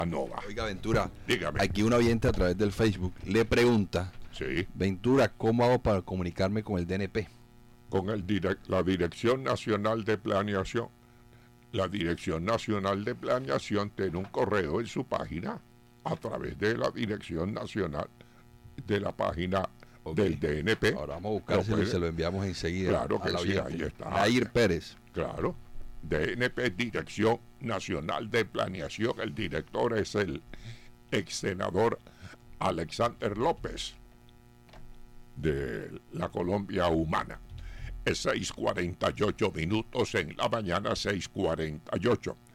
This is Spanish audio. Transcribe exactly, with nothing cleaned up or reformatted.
ANOVA. Oiga, Ventura, dígame. Aquí un oyente a través del Facebook le pregunta, sí. Ventura, ¿cómo hago para comunicarme con el D N P? Con el direct, la Dirección Nacional de Planeación. La Dirección Nacional de Planeación tiene un correo en su página a través de la Dirección Nacional de la página okay. del D N P. Ahora vamos a buscárselo y se lo enviamos enseguida. Claro que sí, ahí está. Nair Pérez. Claro. D N P, Dirección Nacional de Planeación. El director es el ex senador Alexander López de la Colombia Humana. Es seis cuarenta y ocho minutos en la mañana, seis cuarenta y ocho.